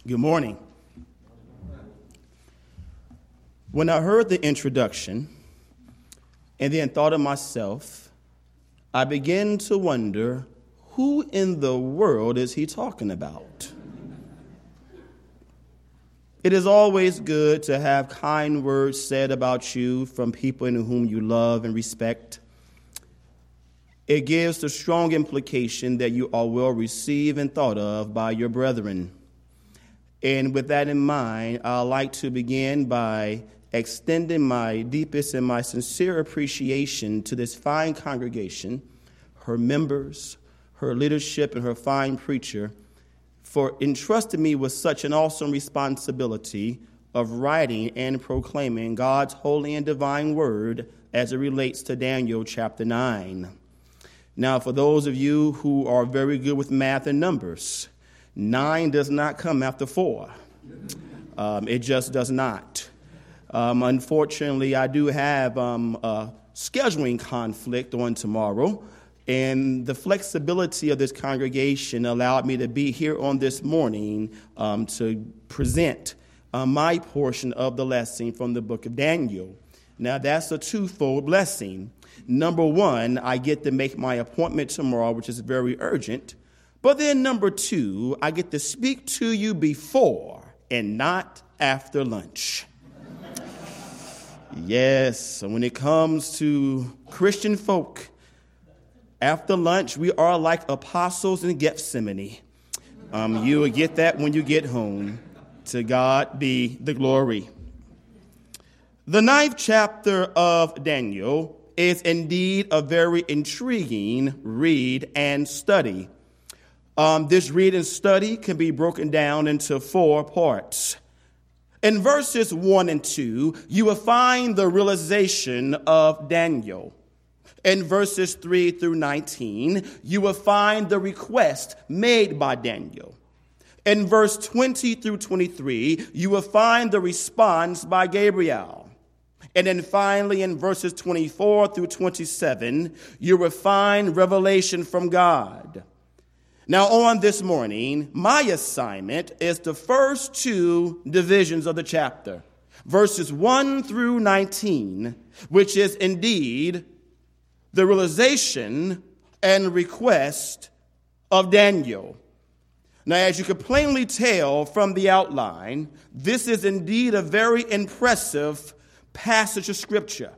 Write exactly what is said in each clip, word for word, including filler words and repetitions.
Good morning. When I heard the introduction and then thought of myself, I began to wonder, who in the world is he talking about? It is always good to have kind words said about you from people in whom you love and respect. It gives the strong implication that you are well received and thought of by your brethren. And with that in mind, I'd like to begin by extending my deepest and my sincere appreciation to this fine congregation, her members, her leadership, and her fine preacher, for entrusting me with such an awesome responsibility of writing and proclaiming God's holy and divine word as it relates to Daniel chapter nine. Now, for those of you who are very good with math and numbers, nine does not come after four. Um, it just does not. Um, unfortunately, I do have um, a scheduling conflict on tomorrow, and the flexibility of this congregation allowed me to be here on this morning um, to present uh, my portion of the lesson from the book of Daniel. Now, that's a twofold blessing. Number one, I get to make my appointment tomorrow, which is very urgent. But then number two, I get to speak to you before and not after lunch. Yes, when it comes to Christian folk, after lunch, we are like apostles in Gethsemane. Um, you will get that when you get home. To God be the glory. The ninth chapter of Daniel is indeed a very intriguing read and study. Um, this read and study can be broken down into four parts. In verses one and two, you will find the realization of Daniel. In verses three through nineteen, you will find the request made by Daniel. In verse twenty through twenty-three, you will find the response by Gabriel. And then finally, in verses twenty-four through twenty-seven, you will find revelation from God. Now, on this morning, my assignment is the first two divisions of the chapter, verses one through nineteen, which is indeed the realization and request of Daniel. Now, as you can plainly tell from the outline, this is indeed a very impressive passage of Scripture,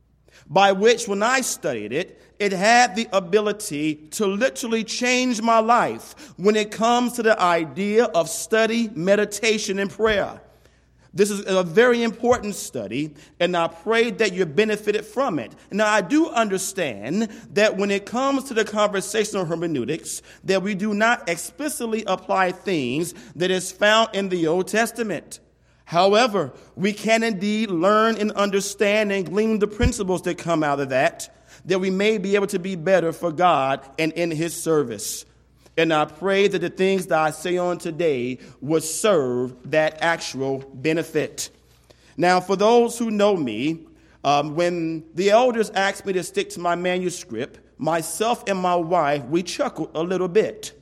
by which, when I studied it, it had the ability to literally change my life when it comes to the idea of study, meditation, and prayer. This is a very important study, and I pray that you benefited from it. Now, I do understand that when it comes to the conversation of hermeneutics, that we do not explicitly apply things that is found in the Old Testament. However, we can indeed learn and understand and glean the principles that come out of that, that we may be able to be better for God and in his service. And I pray that the things that I say on today would serve that actual benefit. Now, for those who know me, um, when the elders asked me to stick to my manuscript, myself and my wife, we chuckled a little bit.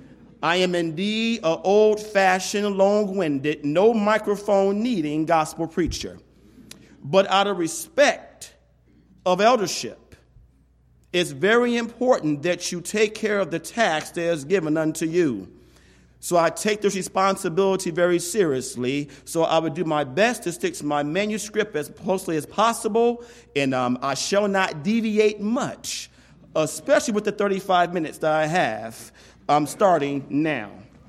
I am indeed an old-fashioned, long-winded, no microphone needing gospel preacher. But out of respect of eldership, it's very important that you take care of the task that is given unto you. So I take this responsibility very seriously. So I would do my best to stick to my manuscript as closely as possible, and um, I shall not deviate much, especially with the thirty-five minutes that I have. I'm starting now.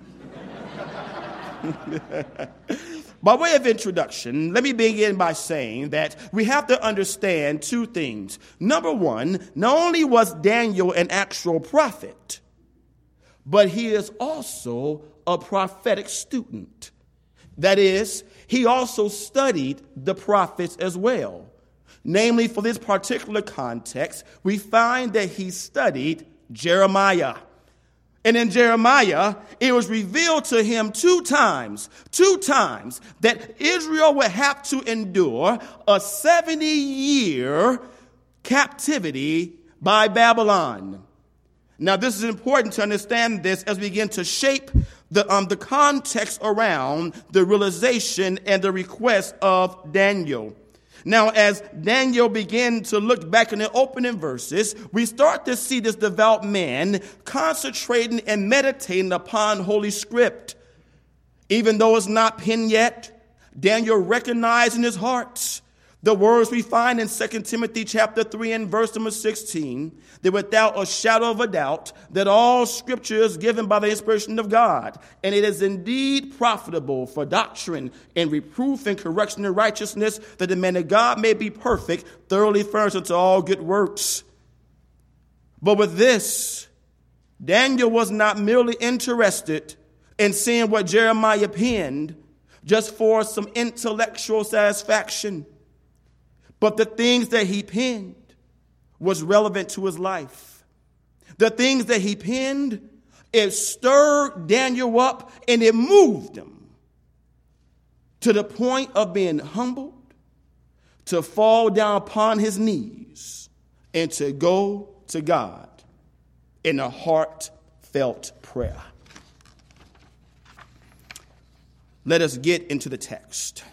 By way of introduction, let me begin by saying that we have to understand two things. Number one, not only was Daniel an actual prophet, but he is also a prophetic student. That is, he also studied the prophets as well. Namely, for this particular context, we find that he studied Jeremiah. And in Jeremiah, it was revealed to him two times, two times, that Israel would have to endure a seventy-year captivity by Babylon. Now, this is important to understand this as we begin to shape the, um, the context around the realization and the request of Daniel. Now, as Daniel began to look back in the opening verses, we start to see this devout man concentrating and meditating upon Holy Script. Even though it's not penned yet, Daniel recognized in his heart the words we find in Second Timothy chapter three and verse number sixteen, that without a shadow of a doubt, that all scripture is given by the inspiration of God, and it is indeed profitable for doctrine and reproof and correction in righteousness, that the man of God may be perfect, thoroughly furnished unto all good works. But with this, Daniel was not merely interested in seeing what Jeremiah penned just for some intellectual satisfaction. But the things that he penned was relevant to his life. The things that he penned, it stirred Daniel up and it moved him to the point of being humbled, to fall down upon his knees, and to go to God in a heartfelt prayer. Let us get into the text.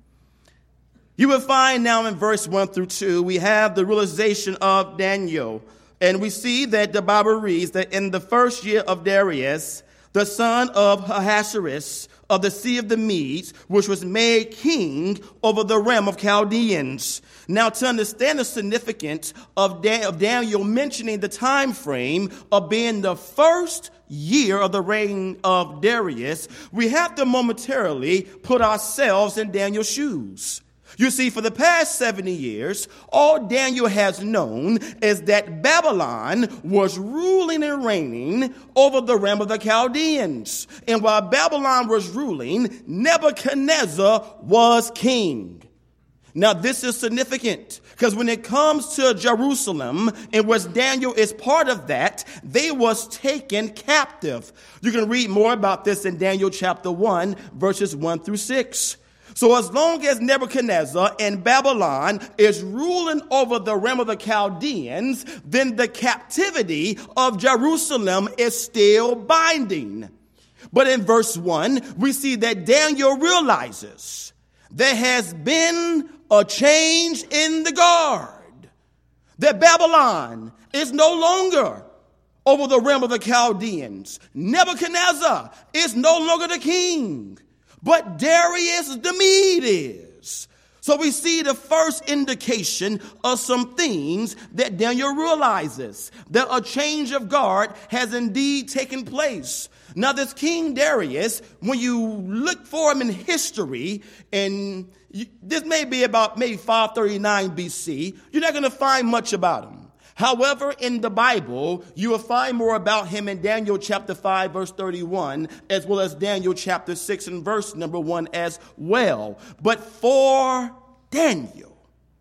You will find now in verse one through two, we have the realization of Daniel. And we see that the Bible reads that in the first year of Darius, the son of Ahasuerus of the Sea of the Medes, which was made king over the realm of Chaldeans. Now, to understand the significance of, Dan- of Daniel mentioning the time frame of being the first year of the reign of Darius, we have to momentarily put ourselves in Daniel's shoes. You see, for the past seventy years, all Daniel has known is that Babylon was ruling and reigning over the realm of the Chaldeans. And while Babylon was ruling, Nebuchadnezzar was king. Now, this is significant because when it comes to Jerusalem, in which Daniel is part of that, they was taken captive. You can read more about this in Daniel chapter one, verses one through six. So as long as Nebuchadnezzar and Babylon is ruling over the realm of the Chaldeans, then the captivity of Jerusalem is still binding. But in verse one, we see that Daniel realizes there has been a change in the guard. That Babylon is no longer over the realm of the Chaldeans. Nebuchadnezzar is no longer the king, but Darius the Mede is. So we see the first indication of some things that Daniel realizes, that a change of guard has indeed taken place. Now, this King Darius, when you look for him in history, and you, this may be about maybe five thirty-nine B C, you're not going to find much about him. However, in the Bible, you will find more about him in Daniel chapter five, verse thirty-one, as well as Daniel chapter six and verse number one as well. But for Daniel,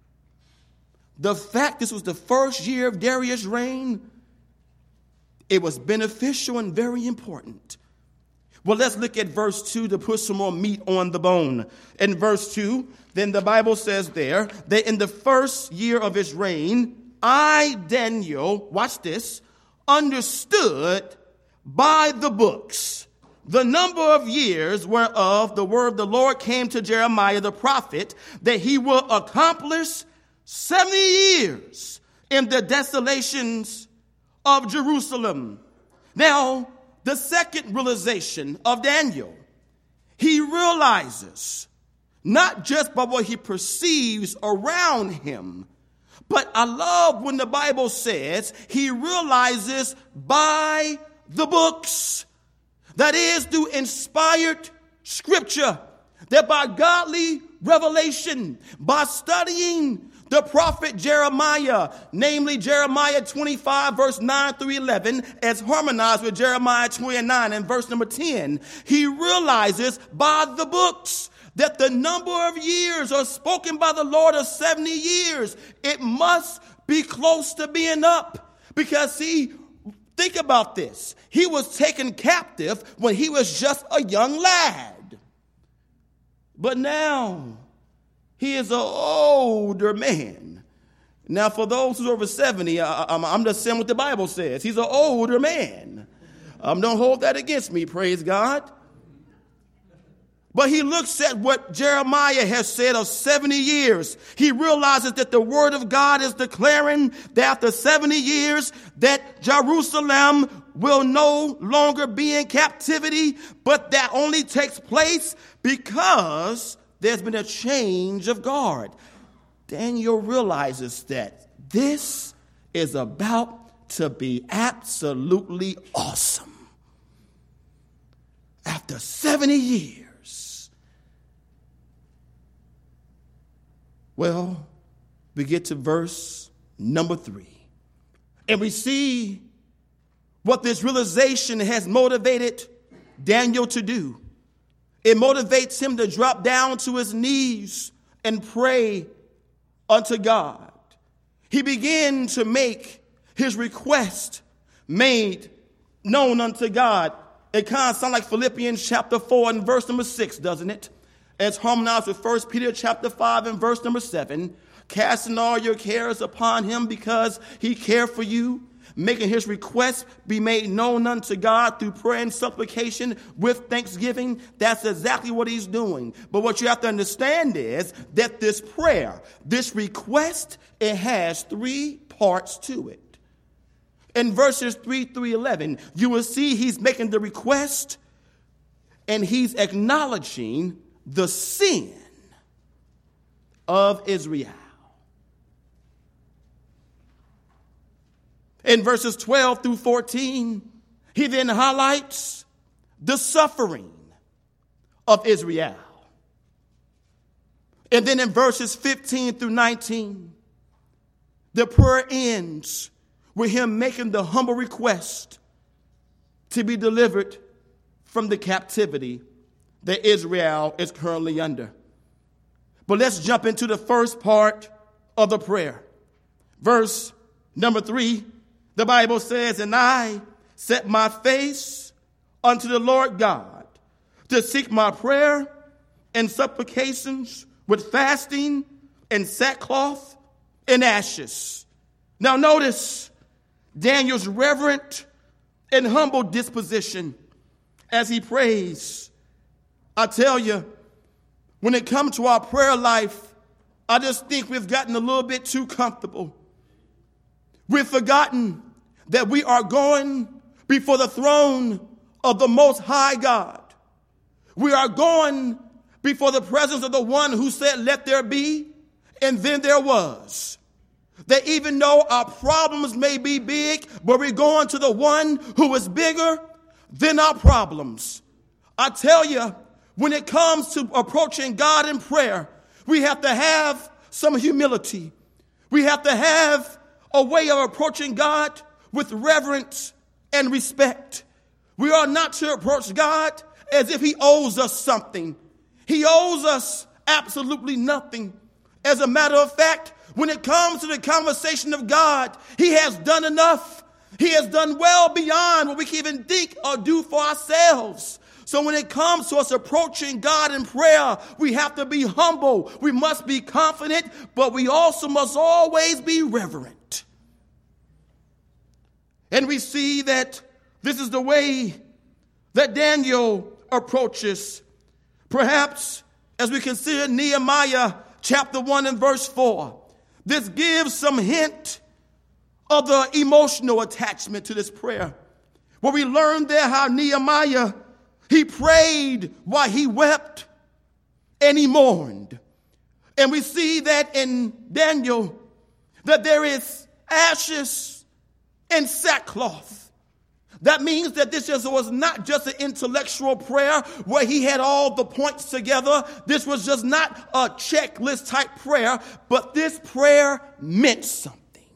the fact this was the first year of Darius' reign, it was beneficial and very important. Well, let's look at verse two to put some more meat on the bone. In verse two, then the Bible says there that in the first year of his reign, I, Daniel, watch this, understood by the books the number of years whereof the word of the Lord came to Jeremiah the prophet, that he will accomplish seventy years in the desolations of Jerusalem. Now, the second realization of Daniel, he realizes not just by what he perceives around him, but I love when the Bible says he realizes by the books. That is, through inspired scripture, that by godly revelation, by studying the prophet Jeremiah, namely Jeremiah twenty-five, verse nine through eleven, as harmonized with Jeremiah twenty-nine and verse number ten, he realizes by the books that the number of years are spoken by the Lord of seventy years. It must be close to being up. Because, see, think about this. He was taken captive when he was just a young lad. But now he is an older man. Now, for those who are over seventy, I, I'm, I'm just saying what the Bible says. He's an older man. Um, don't hold that against me, praise God. But he looks at what Jeremiah has said of seventy years. He realizes that the word of God is declaring that after seventy years that Jerusalem will no longer be in captivity, but that only takes place because there's been a change of guard. Daniel realizes that this is about to be absolutely awesome. After seventy years. Well, we get to verse number three, and we see what this realization has motivated Daniel to do. It motivates him to drop down to his knees and pray unto God. He began to make his request made known unto God. It kind of sounds like Philippians chapter four and verse number six, doesn't it? As harmonized with First Peter chapter five and verse number seven, casting all your cares upon him because he cared for you, making his requests be made known unto God through prayer and supplication with thanksgiving. That's exactly what he's doing. But what you have to understand is that this prayer, this request, it has three parts to it. In verses three through eleven, you will see he's making the request and he's acknowledging the sin of Israel. In verses twelve through fourteen, he then highlights the suffering of Israel. And then in verses fifteen through nineteen, the prayer ends with him making the humble request to be delivered from the captivity that Israel is currently under. But let's jump into the first part of the prayer. Verse number three, the Bible says, and I set my face unto the Lord God to seek my prayer and supplications with fasting and sackcloth and ashes. Now notice Daniel's reverent and humble disposition as he prays. I tell you, when it comes to our prayer life, I just think we've gotten a little bit too comfortable. We've forgotten that we are going before the throne of the Most High God. We are going before the presence of the one who said, let there be, and then there was. That even though our problems may be big, but we're going to the one who is bigger than our problems. I tell you, when it comes to approaching God in prayer, we have to have some humility. We have to have a way of approaching God with reverence and respect. We are not to approach God as if he owes us something. He owes us absolutely nothing. As a matter of fact, when it comes to the conversation of God, he has done enough. He has done well beyond what we can even think or do for ourselves. So when it comes to us approaching God in prayer, we have to be humble. We must be confident, but we also must always be reverent. And we see that this is the way that Daniel approaches. Perhaps as we consider Nehemiah chapter one and verse four, this gives some hint of the emotional attachment to this prayer. Where we learn there how Nehemiah, he prayed while he wept and he mourned. And we see that in Daniel, that there is ashes and sackcloth. That means that this just was not just an intellectual prayer where he had all the points together. This was just not a checklist type prayer, but this prayer meant something.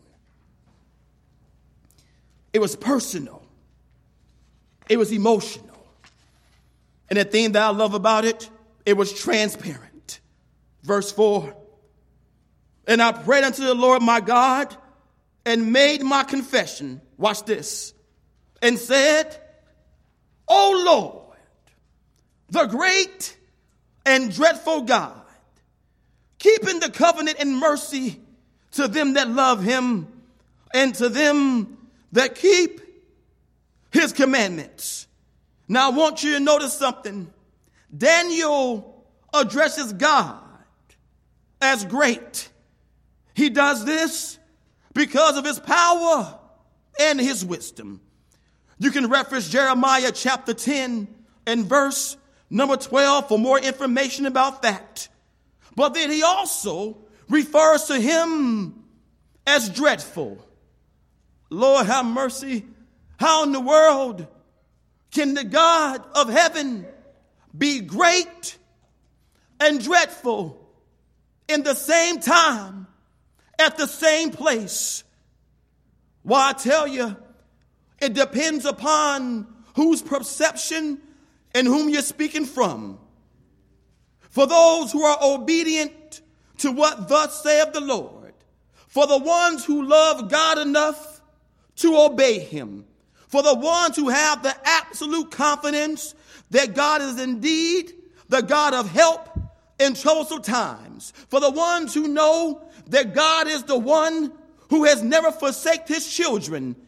It was personal. It was emotional. And the thing that I love about it, it was transparent. Verse four. And I prayed unto the Lord my God and made my confession. Watch this. And said, O Lord, the great and dreadful God, keeping the covenant and mercy to them that love him and to them that keep his commandments. Now, I want you to notice something. Daniel addresses God as great. He does this because of his power and his wisdom. You can reference Jeremiah chapter ten and verse number twelve for more information about that. But then he also refers to him as dreadful. Lord have mercy. How in the world can the God of heaven be great and dreadful in the same time, at the same place? Well, I tell you, it depends upon whose perception and whom you're speaking from. For those who are obedient to what thus saith the Lord, for the ones who love God enough to obey him, for the ones who have the absolute confidence that God is indeed the God of help in troublesome times, for the ones who know that God is the one who has never forsaken his children,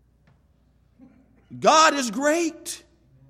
God is great.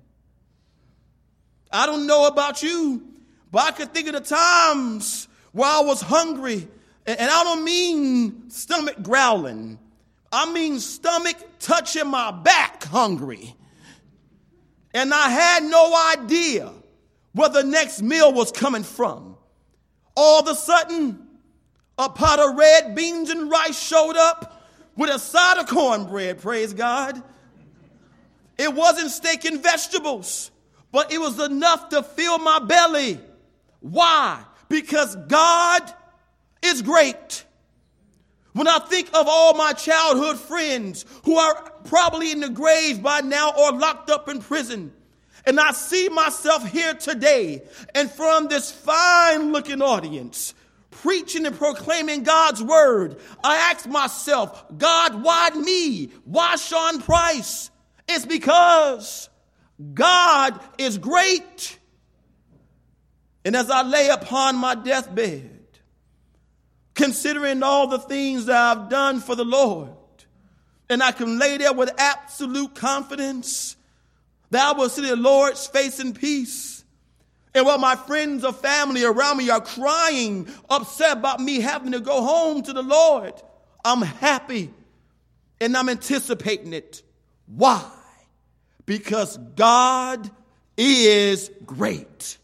I don't know about you, but I can think of the times where I was hungry, and I don't mean stomach growling. I mean stomach touching my back hungry. And I had no idea where the next meal was coming from. All of a sudden, a pot of red beans and rice showed up with a side of cornbread, praise God. It wasn't steak and vegetables, but it was enough to fill my belly. Why? Because God is great. When I think of all my childhood friends who are probably in the grave by now or locked up in prison, and I see myself here today and from this fine-looking audience preaching and proclaiming God's word, I ask myself, God, why me? Why Sean Price? It's because God is great. And as I lay upon my deathbed, considering all the things that I've done for the Lord, and I can lay there with absolute confidence that I will see the Lord's face in peace. And while my friends or family around me are crying, upset about me having to go home to the Lord, I'm happy and I'm anticipating it. Why? Because God is great.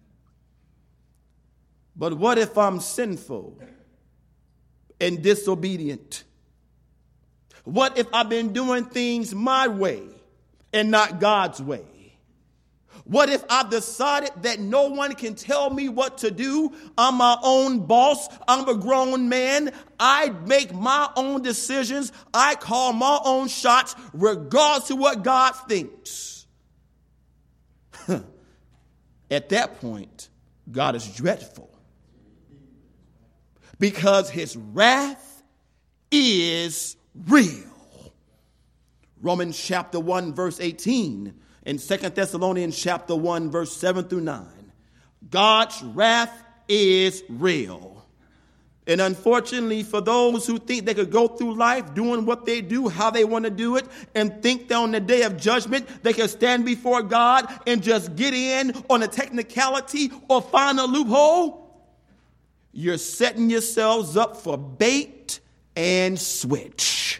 But what if I'm sinful and disobedient? What if I've been doing things my way and not God's way? What if I've decided that no one can tell me what to do? I'm my own boss. I'm a grown man. I make my own decisions. I call my own shots regardless of what God thinks. At that point, God is dreadful, because his wrath is real. Romans chapter one, verse eighteen, and Second Thessalonians chapter one, verse seven through nine. God's wrath is real. And unfortunately, for those who think they could go through life doing what they do, how they want to do it, and think that on the day of judgment, they can stand before God and just get in on a technicality or find a loophole, you're setting yourselves up for bait and switch.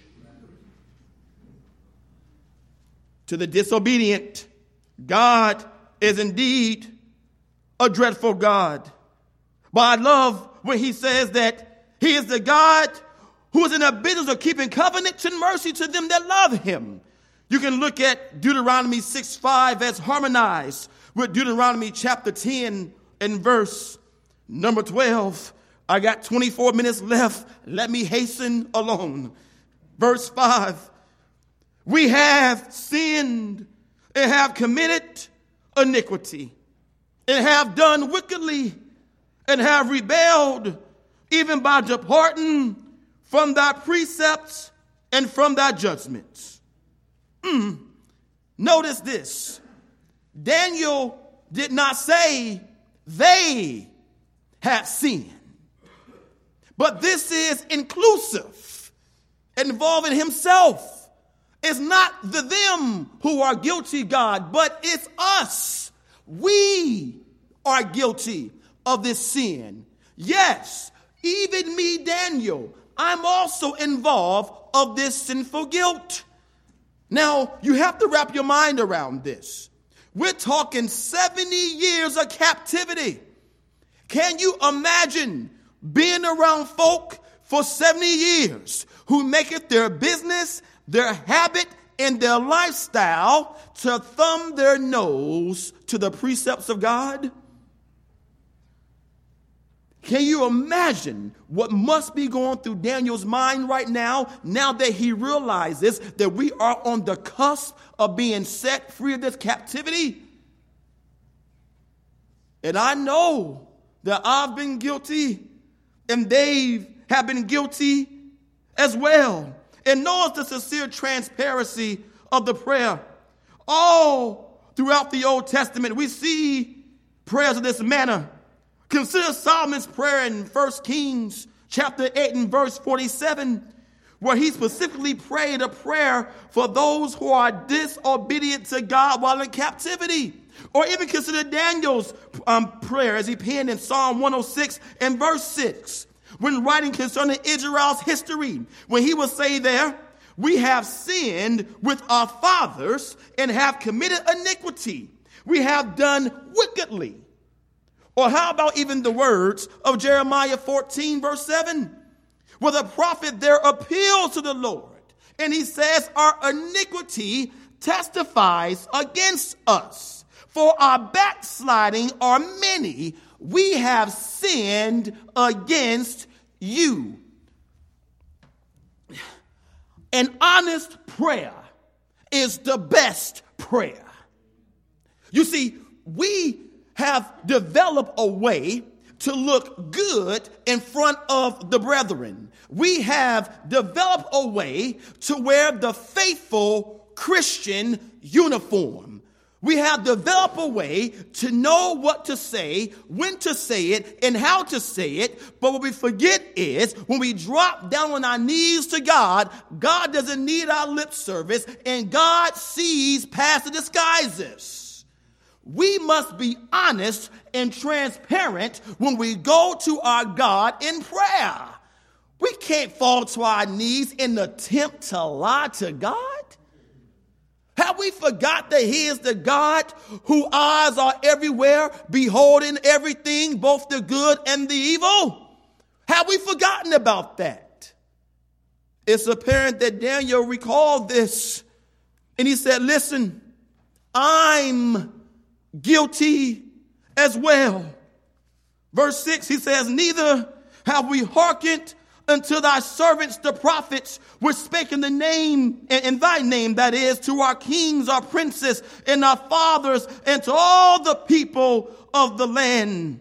To the disobedient, God is indeed a dreadful God. But I love when he says that he is the God who is in the business of keeping covenants and mercy to them that love him. You can look at Deuteronomy six five as harmonized with Deuteronomy chapter ten and verse number twelve. I got twenty-four minutes left. Let me hasten along. Verse five. We have sinned and have committed iniquity and have done wickedly and have rebelled, even by departing from thy precepts and from thy judgments. Mm. Notice this. Daniel did not say they had sinned, But this is inclusive, involving himself. It's not the them who are guilty, God, but it's us. We are guilty of this sin. Yes, even me, Daniel, I'm also involved of this sinful guilt. Now, you have to wrap your mind around this. We're talking seventy years of captivity. Can you imagine being around folk for seventy years who make it their business, their habit, and their lifestyle to thumb their nose to the precepts of God? Can you imagine what must be going through Daniel's mind right now, now that he realizes that we are on the cusp of being set free of this captivity? And I know that I've been guilty, and they have been guilty as well. And notice the sincere transparency of the prayer. All throughout the Old Testament, we see prayers of this manner. Consider Solomon's prayer in First Kings chapter eight and verse forty-seven, where he specifically prayed a prayer for those who are disobedient to God while in captivity. Or even consider Daniel's um, prayer as he penned in Psalm one oh six and verse six, when writing concerning Israel's history, when he would say there, "We have sinned with our fathers and have committed iniquity. We have done wickedly." Or how about even the words of Jeremiah fourteen, verse seven, where the prophet there appeals to the Lord, and he says, "Our iniquity testifies against us, for our backsliding are many. We have sinned against you." An honest prayer is the best prayer. You see, we have developed a way to look good in front of the brethren. We have developed a way to wear the faithful Christian uniform. We have developed a way to know what to say, when to say it, and how to say it. But what we forget is when we drop down on our knees to God, God doesn't need our lip service, and God sees past the disguises. We must be honest and transparent when we go to our God in prayer. We can't fall to our knees in an attempt to lie to God. Have we forgot that he is the God whose eyes are everywhere, beholding everything, both the good and the evil? Have we forgotten about that? It's apparent that Daniel recalled this, and he said, "Listen, I'm guilty as well." Verse six, he says, "Neither have we hearkened unto thy servants the prophets, which spake in the name, in thy name, that is, to our kings, our princes, and our fathers, and to all the people of the land."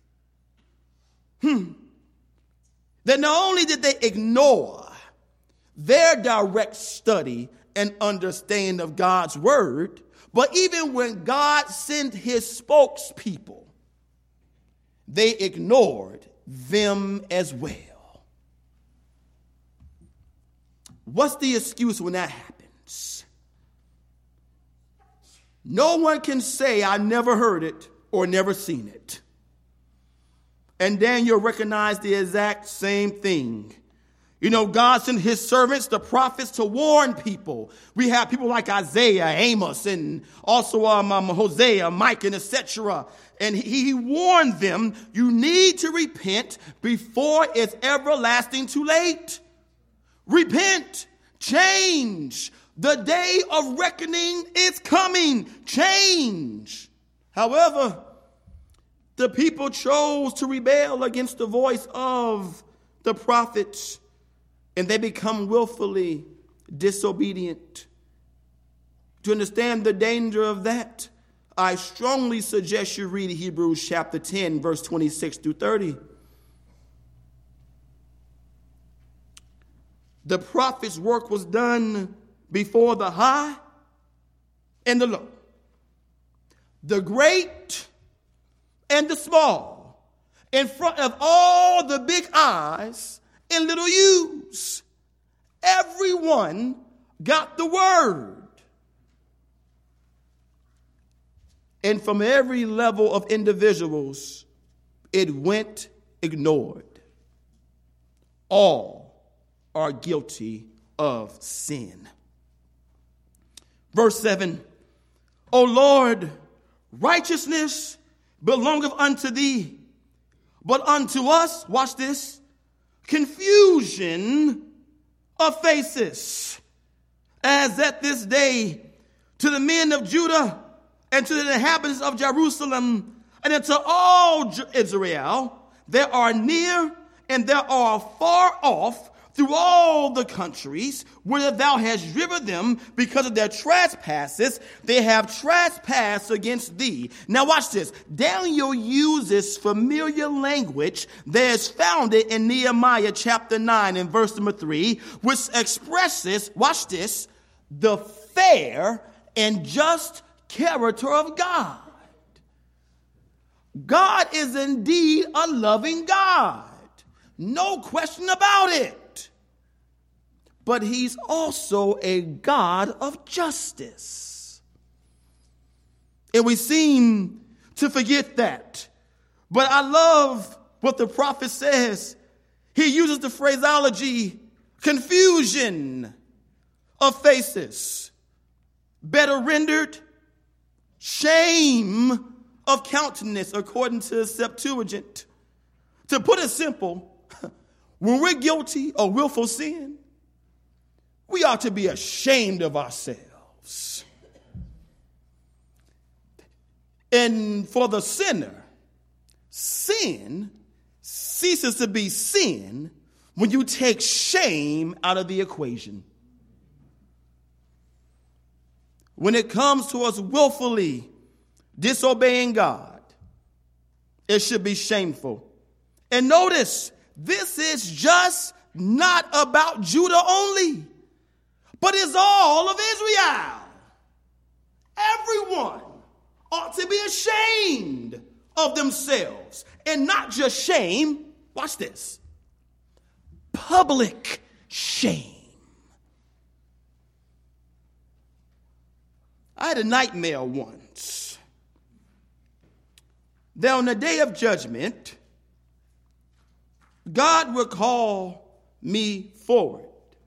Hmm. That not only did they ignore their direct study and understanding of God's word, but even when God sent his spokespeople, they ignored them as well. What's the excuse when that happens? No one can say, "I never heard it or never seen it." And Daniel recognized the exact same thing. You know, God sent his servants, the prophets, to warn people. We have people like Isaiah, Amos, and also um, um, Hosea, Micah, and et cetera. And he, he warned them, you need to repent before it's everlasting too late. Repent. Change. The day of reckoning is coming. Change. However, the people chose to rebel against the voice of the prophets, and they become willfully disobedient. To understand the danger of that, I strongly suggest you read Hebrews chapter ten, verse twenty-six through thirty. The prophet's work was done before the high and the low, the great and the small, in front of all the big I's and little U's. Everyone got the word. And from every level of individuals, it went ignored. All are guilty of sin. Verse seven, O Lord, righteousness belongeth unto thee, but unto us, watch this, confusion of faces, as at this day to the men of Judah and to the inhabitants of Jerusalem and unto all Israel, there are near and there are far off through all the countries whither thou hast driven them because of their trespasses. They have trespassed against thee. Now watch this. Daniel uses familiar language that is founded in Nehemiah chapter nine and verse number three, which expresses, watch this, the fair and just character of God. God is indeed a loving God. No question about it. But he's also a God of justice. And we seem to forget that. But I love what the prophet says. He uses the phraseology, confusion of faces. Better rendered, shame of countenance, according to the Septuagint. To put it simple, when we're guilty of willful sin, we ought to be ashamed of ourselves. And for the sinner, sin ceases to be sin when you take shame out of the equation. When it comes to us willfully disobeying God, it should be shameful. And notice, this is just not about Judah only, but it's all of Israel. Everyone ought to be ashamed of themselves. And not just shame, watch this, public shame. I had a nightmare once that on the day of judgment, God would call me forward.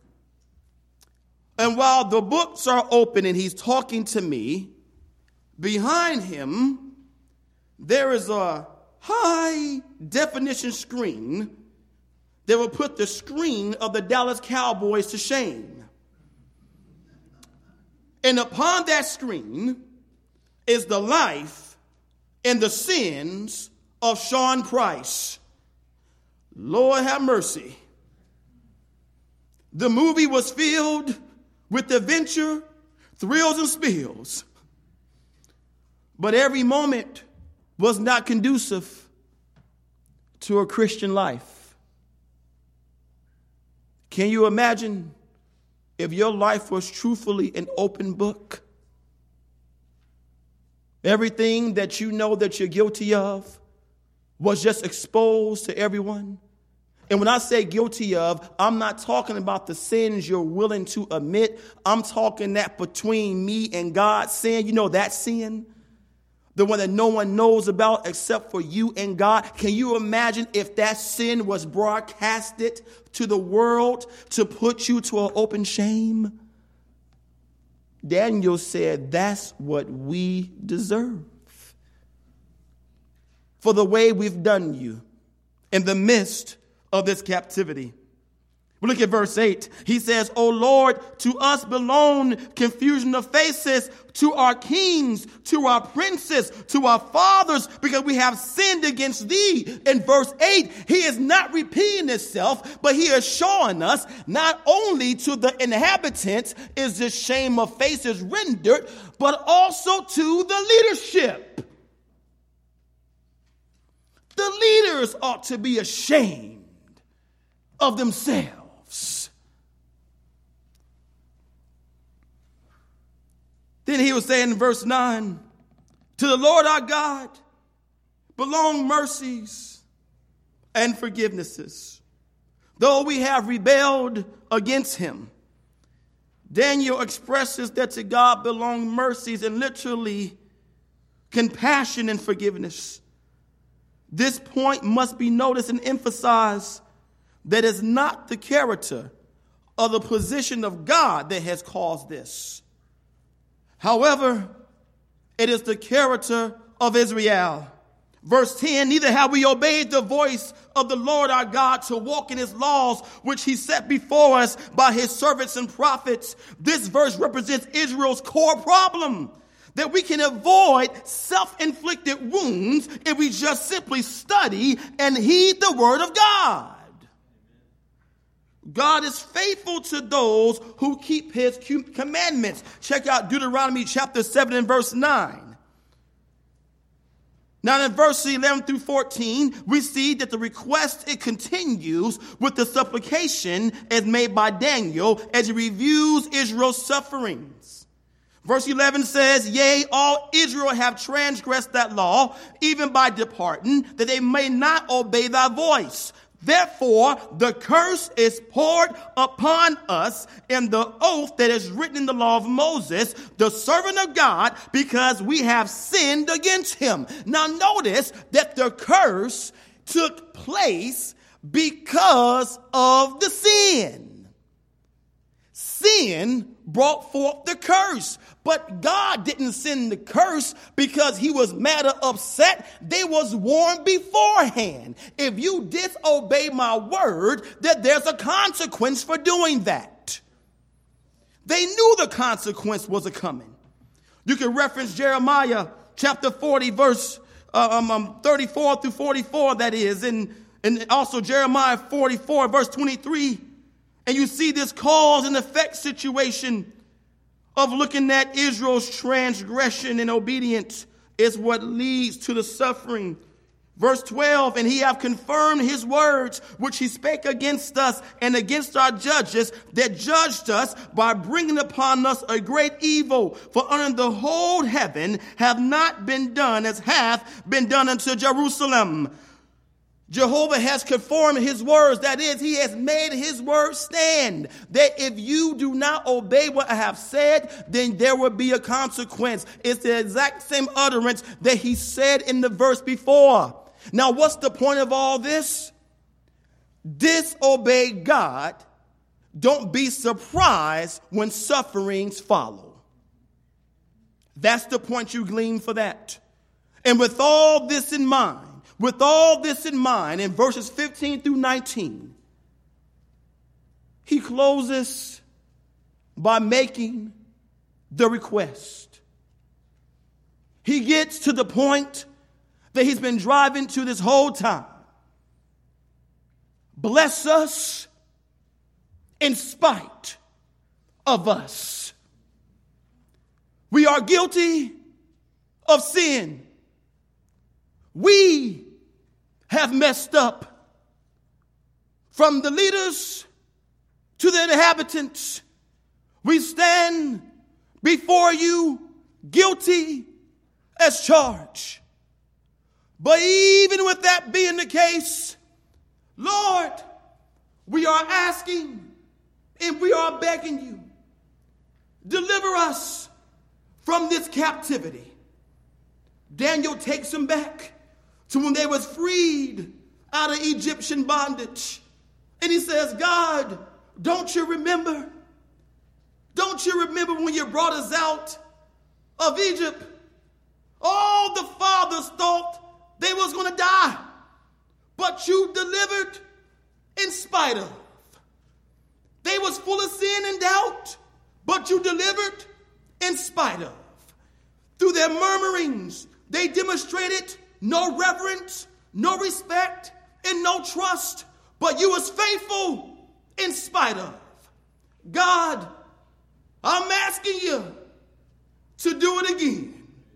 And while the books are open and he's talking to me, behind him, there is a high definition screen that will put the screen of the Dallas Cowboys to shame. And upon that screen is the life and the sins of Sean Price. Lord have mercy. The movie was filled with adventure, thrills, and spills. But every moment was not conducive to a Christian life. Can you imagine if your life was truthfully an open book? Everything that you know that you're guilty of was just exposed to everyone. And when I say guilty of, I'm not talking about the sins you're willing to admit. I'm talking that between me and God sin. You know that sin? The one that no one knows about except for you and God. Can you imagine if that sin was broadcasted to the world to put you to an open shame? Daniel said that's what we deserve. For the way we've done you in the midst of this captivity. We look at verse eight. He says, O Lord, to us belong confusion of faces, to our kings, to our princes, to our fathers, because we have sinned against thee. In verse eight, he is not repeating himself, but he is showing us not only to the inhabitants is this shame of faces rendered, but also to the leadership. The leaders ought to be ashamed of themselves. Then he was saying in verse nine, to the Lord our God belong mercies and forgivenesses. Though we have rebelled against him, Daniel expresses that to God belong mercies and literally compassion and forgiveness. This point must be noticed and emphasized that it's not the character or the position of God that has caused this. However, it is the character of Israel. Verse ten, neither have we obeyed the voice of the Lord our God to walk in his laws, which he set before us by his servants and prophets. This verse represents Israel's core problem, that we can avoid self-inflicted wounds if we just simply study and heed the word of God. God is faithful to those who keep his commandments. Check out Deuteronomy chapter seven and verse nine. Now in verse eleven through fourteen, we see that the request, it continues with the supplication as made by Daniel as he reviews Israel's sufferings. Verse eleven says, yea, all Israel have transgressed that law, even by departing, that they may not obey thy voice. Therefore, the curse is poured upon us in the oath that is written in the law of Moses, the servant of God, because we have sinned against him. Now notice that the curse took place because of the sin. Sin brought forth the curse. But God didn't send the curse because he was mad or upset. They was warned beforehand. If you disobey my word, that there's a consequence for doing that. They knew the consequence was a coming. You can reference Jeremiah chapter forty, verse um, um, thirty-four through forty-four, that is, and, and also Jeremiah forty-four, verse twenty-three. And you see this cause and effect situation of looking at Israel's transgression and obedience is what leads to the suffering. Verse twelve, and he hath confirmed his words, which he spake against us and against our judges that judged us by bringing upon us a great evil. For under the whole heaven have not been done as hath been done unto Jerusalem. Jehovah has conformed his words. That is, he has made his word stand. That if you do not obey what I have said, then there will be a consequence. It's the exact same utterance that he said in the verse before. Now, what's the point of all this? Disobey God. Don't be surprised when sufferings follow. That's the point you glean for that. And with all this in mind, With all this in mind, in verses fifteen through nineteen, he closes by making the request. He gets to the point that he's been driving to this whole time. Bless us in spite of us. We are guilty of sin. We have messed up. From the leaders to the inhabitants, we stand before you guilty as charged. But even with that being the case, Lord, we are asking and we are begging you, deliver us from this captivity. Daniel takes them back to when they was freed out of Egyptian bondage. And he says, God, don't you remember? Don't you remember when you brought us out of Egypt? All the fathers thought they was going to die, but you delivered in spite of. They was full of sin and doubt, but you delivered in spite of. Through their murmurings, they demonstrated no reverence, no respect, and no trust, but you was faithful in spite of. God, I'm asking you to do it again.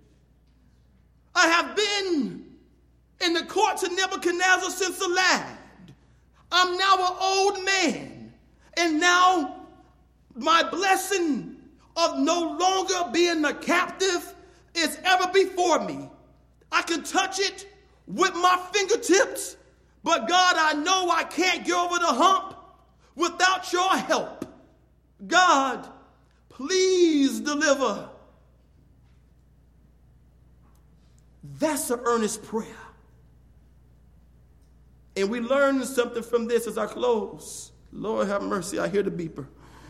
I have been in the courts of Nebuchadnezzar since a lad. I'm now an old man, and now my blessing of no longer being a captive is ever before me. I can touch it with my fingertips, But God, I know I can't get over the hump without your help. God, please deliver. That's an earnest prayer. And we learn something from this as I close. Lord have mercy, I hear the beeper.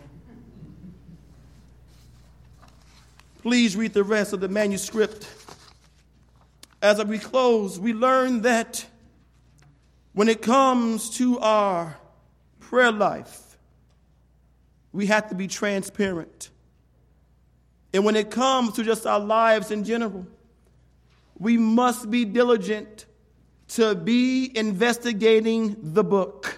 Please read the rest of the manuscript. As we close, we learn that when it comes to our prayer life, we have to be transparent. And when it comes to just our lives in general, we must be diligent to be investigating the book.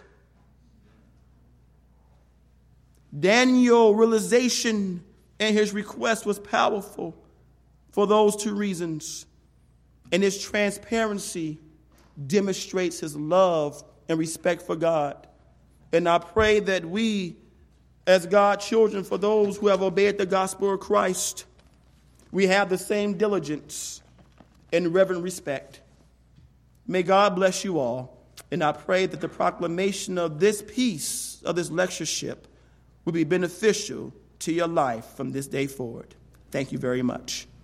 Daniel's realization and his request was powerful for those two reasons. And his transparency demonstrates his love and respect for God. And I pray that we, as God's children, for those who have obeyed the gospel of Christ, we have the same diligence and reverent respect. May God bless you all. And I pray that the proclamation of this piece of this lectureship will be beneficial to your life from this day forward. Thank you very much.